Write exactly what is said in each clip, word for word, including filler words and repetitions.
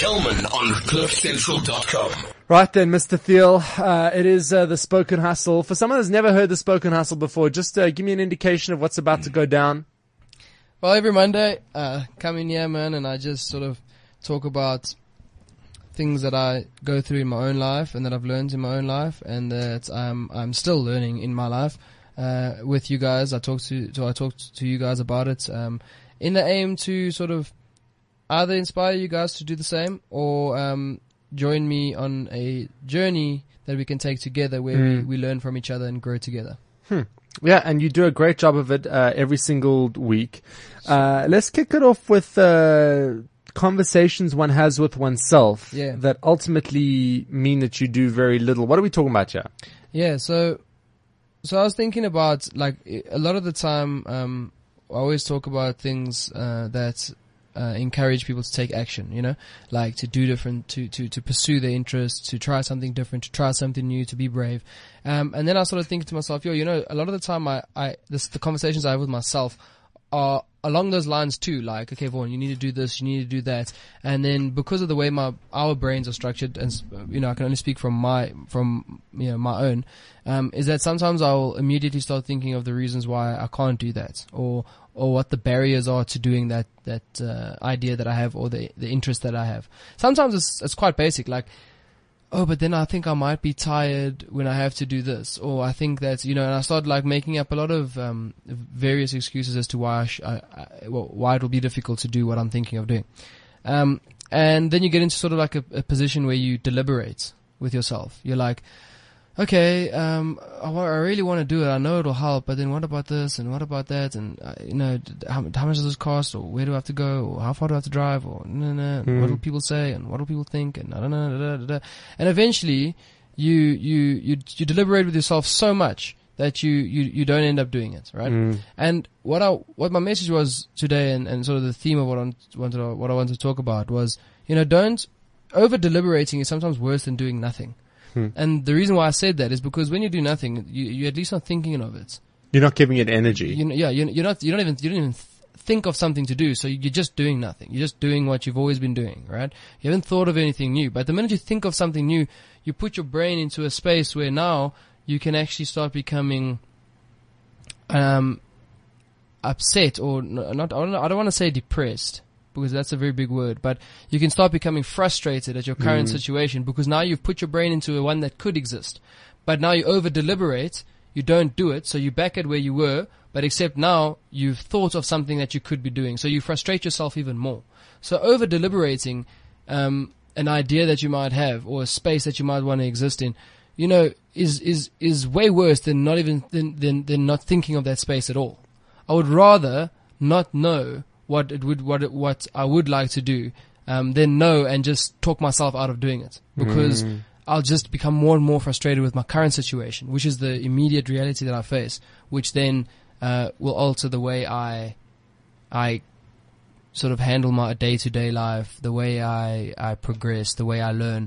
Kelman on cliff central dot com. Right then, Mister Thiel, uh, it is uh, the Spoken Hustle. For someone who's never heard the Spoken Hustle before, just uh, give me an indication of what's about to go down. Well, every Monday, uh, come in here, man, and I just sort of talk about things that I go through in my own life and that I've learned in my own life, and that I'm I'm still learning in my life. Uh, with you guys, I talk to, to I talked to you guys about it, um, in the aim to sort of either inspire you guys to do the same, or um, join me on a journey that we can take together, where mm. we, we learn from each other and grow together. Hmm. Yeah, and you do a great job of it uh, every single week. Uh, let's kick it off with uh, conversations one has with oneself yeah. that ultimately mean that you do very little. What are we talking about here? Yeah, so so I was thinking about, like, a lot of the time, um, I always talk about things uh, that uh, encourage people to take action, you know, like to do different, to, to, to pursue their interests, to try something different, to try something new, to be brave. Um, and then I started thinking to myself, yo, you know, a lot of the time I, I, this, the conversations I have with myself are along those lines too, like, okay, Vaughan, you need to do this, you need to do that. And then because of the way my, our brains are structured, and, you know, I can only speak from my, from, you know, my own, um, is that sometimes I'll immediately start thinking of the reasons why I can't do that, or, or what the barriers are to doing that, that, uh, idea that I have, or the, the interest that I have. Sometimes it's, it's quite basic, like, oh, but then I think I might be tired when I have to do this, or I think that, you know, and I start like making up a lot of um, various excuses as to why I sh- I, I, well, why it will be difficult to do what I'm thinking of doing. Um, and then you get into sort of like a, a position where you deliberate with yourself. You're like, okay, um, I, I really want to do it. I know it'll help, but then what about this and what about that? And uh, you know, how, how much does this cost, or where do I have to go, or how far do I have to drive, or no, no, mm. what will people say, and what will people think, and I don't know, da, da, da, da. And eventually, you you you you deliberate with yourself so much that you you you don't end up doing it, right? Mm. And what I what my message was today, and, and sort of the theme of what I wanted to, what I wanted to talk about was, you know, don't over deliberating is sometimes worse than doing nothing. Hmm. And the reason why I said that is because when you do nothing, you, you're at least not thinking of it. You're not giving it energy. You, yeah, you're, you're not. You don't even. You don't even th- think of something to do. So you're just doing nothing. You're just doing what you've always been doing, right? You haven't thought of anything new. But the minute you think of something new, you put your brain into a space where now you can actually start becoming um, upset, or not. I don't, I don't want to say depressed, because that's a very big word, but you can start becoming frustrated at your current mm. situation, because now you've put your brain into a one that could exist. But now you over deliberate, you don't do it, so you're back at where you were, but except now you've thought of something that you could be doing, so you frustrate yourself even more. So over deliberating, um, an idea that you might have, or a space that you might want to exist in, you know, is, is, is way worse than not even, than, than, than not thinking of that space at all. I would rather not know what it would, what it, what I would like to do, um, then know and just talk myself out of doing it, because mm. I'll just become more and more frustrated with my current situation, which is the immediate reality that I face, which then, uh, will alter the way I, I sort of handle my day-to-day life, the way I, I progress, the way I learn.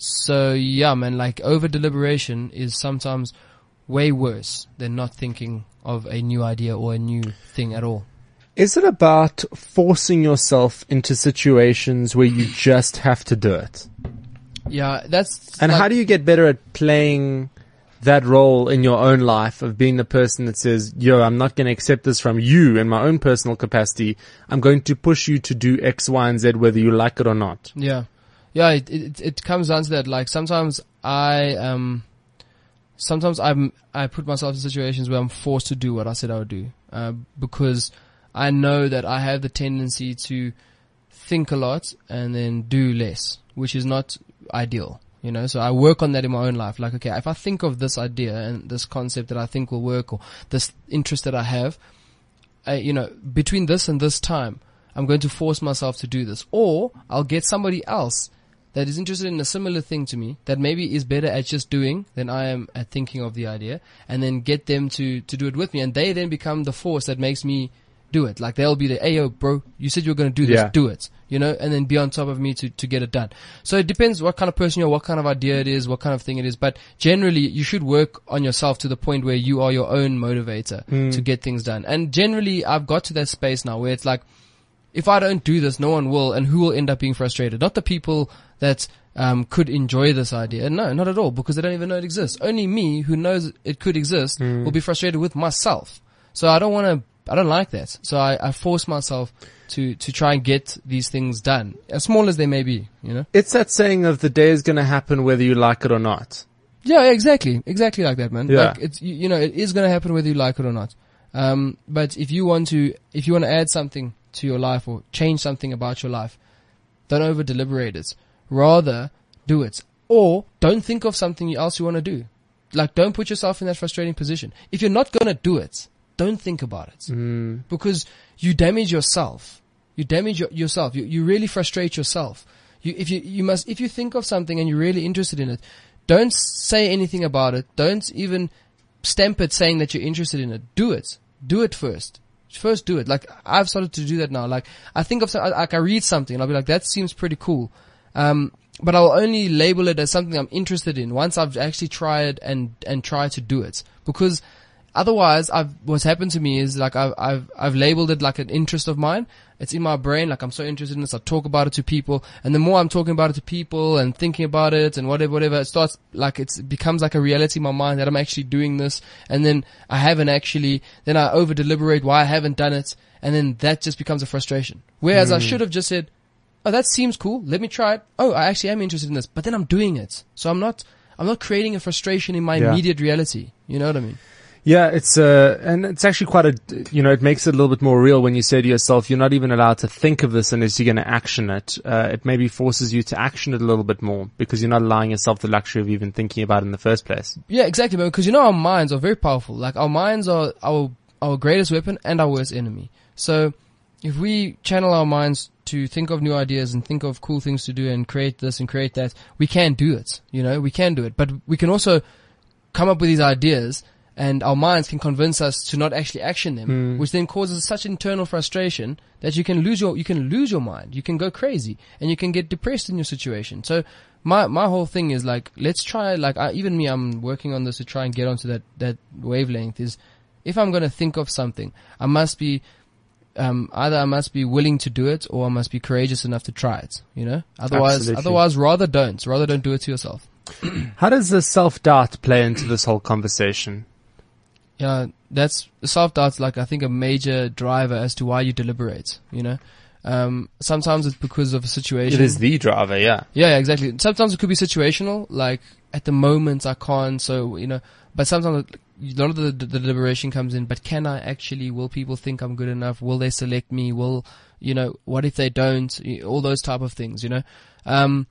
So yeah, man, like over deliberation is sometimes way worse than not thinking of a new idea or a new thing at all. Is it about forcing yourself into situations where you just have to do it? Yeah, that's... And like, how do you get better at playing that role in your own life of being the person that says, yo, I'm not going to accept this from you in my own personal capacity. I'm going to push you to do X, Y, and Z whether you like it or not. Yeah. Yeah, it it, it comes down to that. Like sometimes I... um. Sometimes I'm, I put myself in situations where I'm forced to do what I said I would do, uh, because I know that I have the tendency to think a lot and then do less, which is not ideal, you know. So I work on that in my own life. Like, okay, if I think of this idea and this concept that I think will work, or this interest that I have, I, you know, between this and this time, I'm going to force myself to do this, or I'll get somebody else that is interested in a similar thing to me, that maybe is better at just doing than I am at thinking of the idea, and then get them to, to do it with me. And they then become the force that makes me do it. Like they'll be the, hey, yo, bro, you said you were going to do this, yeah. do it, you know, and then be on top of me to, to get it done. So it depends what kind of person you are, what kind of idea it is, what kind of thing it is. But generally, you should work on yourself to the point where you are your own motivator mm. to get things done. And generally, I've got to that space now where it's like, if I don't do this, no one will, and who will end up being frustrated? Not the people that um, could enjoy this idea. No, not at all, because they don't even know it exists. Only me, who knows it could exist, Mm. will be frustrated with myself. So I don't want to, I don't like that. So I, I force myself to, to try and get these things done, as small as they may be, you know? It's that saying of the day is going to happen whether you like it or not. Yeah, exactly. Exactly like that, man. Yeah. Like it's, you, you know, it is going to happen whether you like it or not. Um, but if you want to, if you want to add something to your life or change something about your life, don't over deliberate it. Rather do it. Or don't think of something else you want to do. Like, don't put yourself in that frustrating position. If you're not going to do it, don't think about it. Mm. Because you damage yourself. You damage your, yourself. You, you really frustrate yourself. You, if you, you must, if you think of something and you're really interested in it, don't say anything about it. Don't even stamp it saying that you're interested in it. Do it. Do it first. First do it. Like, I've started to do that now. Like, I think of, some- like, I read something and I'll be like, that seems pretty cool. Um, but I'll only label it as something I'm interested in once I've actually tried and, and try to do it. Because otherwise, I've, what's happened to me is like, I've, I've, I've labeled it like an interest of mine. It's in my brain. Like, I'm so interested in this. I talk about it to people. And the more I'm talking about it to people and thinking about it and whatever, whatever, it starts like, it's, it becomes like a reality in my mind that I'm actually doing this. And then I haven't actually, then I over deliberate why I haven't done it. And then that just becomes a frustration. Whereas I should have just said, oh, that seems cool. Let me try it. Oh, I actually am interested in this, but then I'm doing it. So I'm not, I'm not creating a frustration in my Yeah. immediate reality. You know what I mean? Yeah, it's uh, and it's actually quite a, you know, it makes it a little bit more real when you say to yourself, you're not even allowed to think of this unless you're going to action it. Uh, it maybe forces you to action it a little bit more because you're not allowing yourself the luxury of even thinking about it in the first place. Yeah, exactly, man. Because you know our minds are very powerful. Like our minds are our our greatest weapon and our worst enemy. So if we channel our minds to think of new ideas and think of cool things to do and create this and create that, we can do it. You know, we can do it. But we can also come up with these ideas, and our minds can convince us to not actually action them, Mm. which then causes such internal frustration that you can lose your you can lose your mind. You can go crazy and you can get depressed in your situation. So my my whole thing is like, let's try. Like I, even me, I'm working on this to try and get onto that that wavelength. Is if I'm going to think of something, I must be um either I must be willing to do it or I must be courageous enough to try it. You know, otherwise Absolutely. otherwise rather don't rather don't do it to yourself. How does the self-doubt play into this whole conversation? Yeah, that's self-doubt's like I think a major driver as to why you deliberate, you know. Um, sometimes it's because of a situation. It is the driver, yeah. Yeah, yeah, exactly. Sometimes it could be situational, like at the moment I can't, so, you know, but sometimes a lot of the, the deliberation comes in, but can I actually, will people think I'm good enough? Will they select me? Will, you know, what if they don't? All those type of things, you know. Um,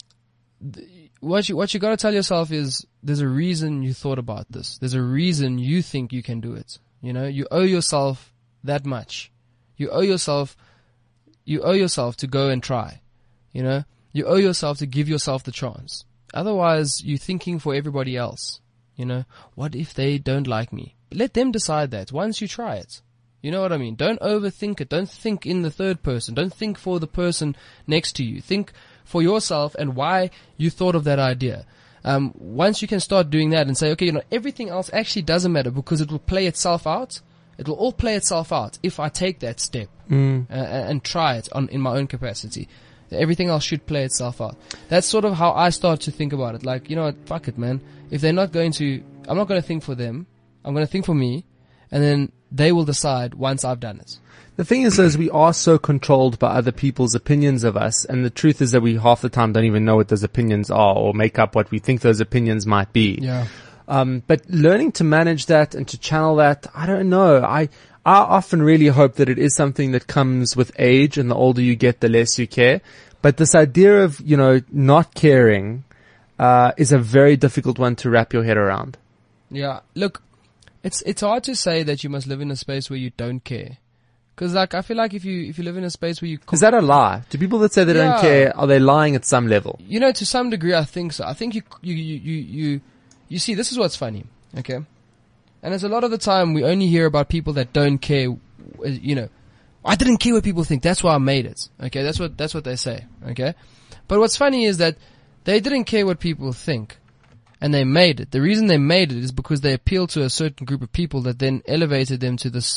th- what you, what you gotta tell yourself is, there's a reason you thought about this. There's a reason you think you can do it. You know, you owe yourself that much. You owe yourself, you owe yourself to go and try. You know, you owe yourself to give yourself the chance. Otherwise, you're thinking for everybody else. You know, what if they don't like me? Let them decide that once you try it. You know what I mean? Don't overthink it. Don't think in the third person. Don't think for the person next to you. Think for yourself and why you thought of that idea. Um, once you can start doing that and say, okay, you know, everything else actually doesn't matter because it will play itself out. It will all play itself out if I take that step Mm. uh, and try it on in my own capacity. Everything else should play itself out. That's sort of how I start to think about it. Like, you know what, fuck it, man. If they're not going to, I'm not going to think for them. I'm going to think for me, and then they will decide once I've done it. The thing is, is we are so controlled by other people's opinions of us, and the truth is that we half the time don't even know what those opinions are or make up what we think those opinions might be. Yeah. Um, but learning to manage that and to channel that, I don't know. I, I often really hope that it is something that comes with age, and the older you get, the less you care. But this idea of, you know, not caring, uh, is a very difficult one to wrap your head around. Yeah. Look, it's, it's hard to say that you must live in a space where you don't care. Cause like, I feel like if you, if you live in a space where you, Is that a lie? Do people that say they Yeah. don't care, are they lying at some level? you know, to some degree, I think so. I think you, you, you, you, you, you see, this is what's funny. Okay. And it's a lot of the time we only hear about people that don't care, uh, you know, I didn't care what people think. That's why I made it. Okay. That's what, that's what they say. Okay. But what's funny is that they didn't care what people think. And they made it. The reason they made it is because they appealed to a certain group of people that then elevated them to this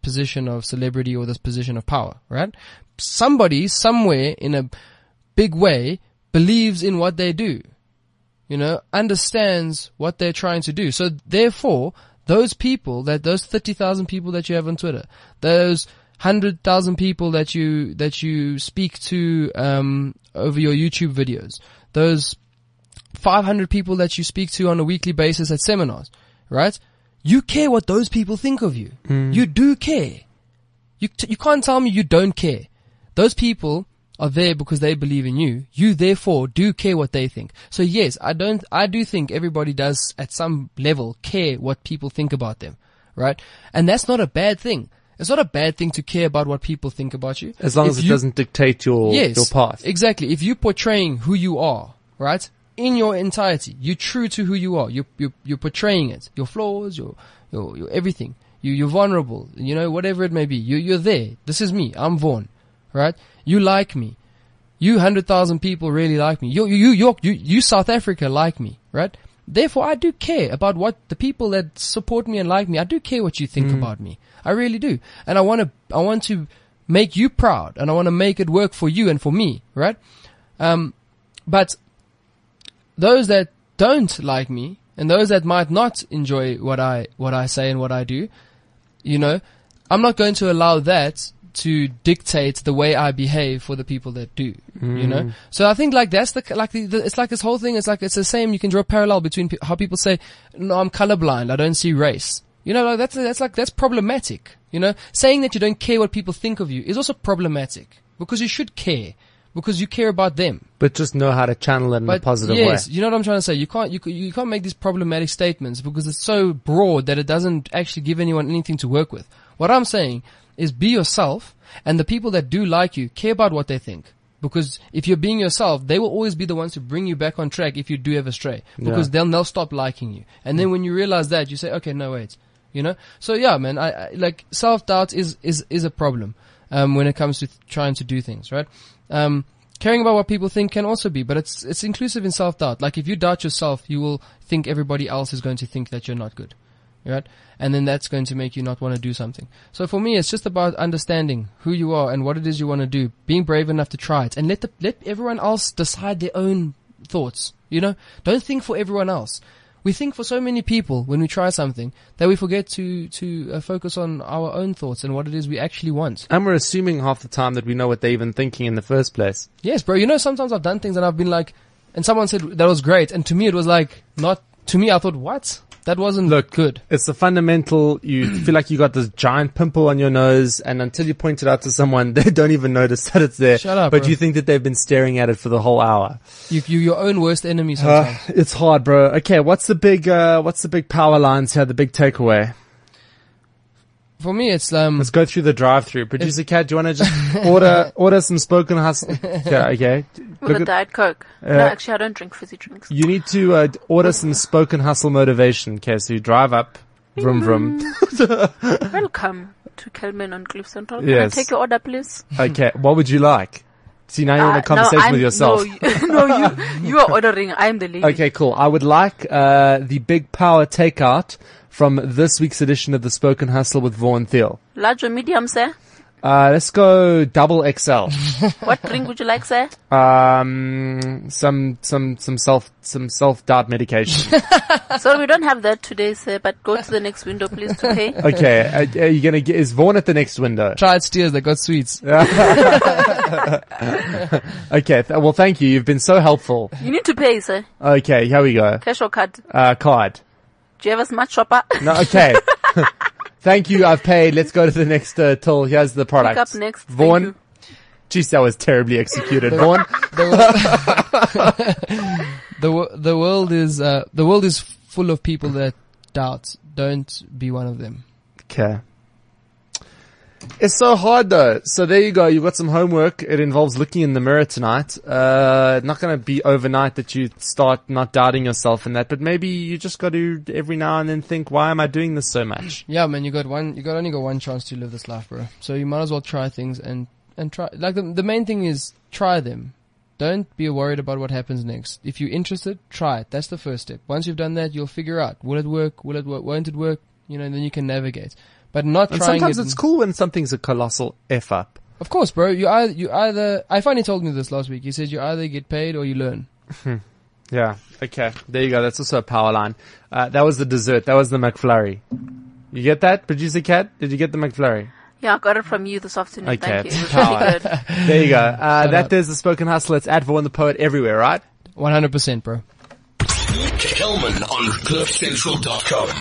position of celebrity or this position of power, right? Somebody somewhere in a big way believes in what they do, you know, understands what they're trying to do. So therefore, those people, that those thirty thousand people that you have on Twitter, those one hundred thousand people that you, that you speak to, um, over your YouTube videos, those five hundred people that you speak to on a weekly basis at seminars, right? You care what those people think of you. Mm. You do care. You, t- you can't tell me you don't care. Those people are there because they believe in you. You therefore do care what they think. So yes, I don't, I do think everybody does at some level care what people think about them, right? And that's not a bad thing. It's not a bad thing to care about what people think about you. As long if as it you, doesn't dictate your, yes, your path. Exactly. If you're portraying who you are, right? In your entirety, you're true to who you are. You're, you're, you're portraying it. Your flaws, your, your, your everything. You, you're vulnerable. You know, whatever it may be. You, you're there. This is me. I'm Vaughn. Right? You like me. You hundred thousand people really like me. You, you, you, you, you South Africa like me. Right? Therefore, I do care about what the people that support me and like me. I do care what you think mm. about me. I really do. And I want to, I want to make you proud, and I want to make it work for you and for me. Right? Um, but those that don't like me, and those that might not enjoy what I, what I say and what I do, you know, I'm not going to allow that to dictate the way I behave for the people that do, mm. you know? So I think like that's the, like the, the, it's like this whole thing, it's like, it's the same, you can draw a parallel between pe- how people say, no, I'm colorblind, I don't see race. You know, like that's, that's like, that's problematic, you know? Saying that you don't care what people think of you is also problematic, because you should care. Because you care about them. But just know how to channel it in but a positive yes, way. Yes, you know what I'm trying to say. You can't, you, you can't make these problematic statements because it's so broad that it doesn't actually give anyone anything to work with. What I'm saying is be yourself, and the people that do like you care about what they think. Because if you're being yourself, they will always be the ones to bring you back on track if you do ever stray. Because yeah. they'll, they'll stop liking you. And then when you realize that, you say, okay, no, wait. You know? So yeah, man, I, I like, self-doubt is, is, is a problem, um, when it comes to th- trying to do things, right? Um, caring about what people think can also be, but it's, it's inclusive in self-doubt. Like if you doubt yourself, you will think everybody else is going to think that you're not good. Right? And then that's going to make you not want to do something. So for me, it's just about understanding who you are and what it is you want to do, being brave enough to try it, and let the, let everyone else decide their own thoughts. You know? Don't think for everyone else. We think for so many people when we try something that we forget to, to uh, focus on our own thoughts and what it is we actually want. And we're assuming half the time that we know what they're even thinking in the first place. Yes, bro. You know, sometimes I've done things and I've been like, and someone said that was great. And to me, it was like, not, to me, I thought, what? That wasn't Look, good. It's the fundamental, you feel like you got this giant pimple on your nose, and until you point it out to someone, they don't even notice that it's there. Shut up, But bro. you think that they've been staring at it for the whole hour. You, you your own worst enemy sometimes. Uh, it's hard, bro. Okay, what's the big, uh, what's the big power lines here, the big takeaway? For me, it's, um, Let's go through the drive-through. Producer Cat, do you want to just order, order some spoken hustle? Yeah, okay. With Look a at- Diet Coke. Uh, no, actually, I don't drink fizzy drinks. You need to uh, order some spoken hustle motivation. Okay, so you drive up, vroom vroom. Welcome to Kelman on Cliff Central. Can Yes. I take your order, please? Okay, what would you like? See, now you're in Uh, a conversation no, I'm, with yourself. No, you, no, you, you are ordering. I'm the lady. Okay, cool. I would like uh, the big power takeout from this week's edition of the Spoken Hustle with Vaughn Thiel. Large or medium, sir? Uh, let's go double X L. What drink would you like, sir? Um, some some some self some self doubt medication. So we don't have that today, sir, but go to the next window, please, to pay. Okay, uh, are you gonna get? Is Vaughn at the next window? Try it steers, they got sweets. Okay, th- well, thank you. You've been so helpful. You need to pay, sir. Okay, here we go. Cash or card? Uh, card. Do you have a smart shopper? No, okay. Thank you. I've paid. Let's go to the next uh, till. Here's the product. Pick up next. Thank Vaughn. you. Jeez, that was terribly executed. Vaughn. The, the, wo- the world is, uh, the world is full of people that doubt. Don't be one of them. Okay. It's so hard though. So there you go. You've got some homework. It involves looking in the mirror tonight. Uh, not going to be overnight that you start not doubting yourself in that, but maybe you just got to every now and then think, why am I doing this so much? Yeah, man, you got one, you got only got one chance to live this life, bro. So you might as well try things and, and try, like the, the main thing is try them. Don't be worried about what happens next. If you're interested, try it. That's the first step. Once you've done that, you'll figure out, will it work? Will it work? Won't it work? You know, and then you can navigate. but not And trying sometimes it. it's cool when something's a colossal F up. Of course, bro. You either, you either, I finally told me this last week. He says you either get paid or you learn. Yeah. Okay. There you go. That's also a power line. Uh, that was the dessert. That was the McFlurry. You get that? Producer Cat? Did you get the McFlurry? Yeah, I got it from you this afternoon. Okay, Thank you. it's It was really power. good. There you go. Uh, Shut that up. there's the Spoken Hustle. It's at Vaughan the Poet everywhere, right? one hundred percent, bro. Kelman on cliff central dot com.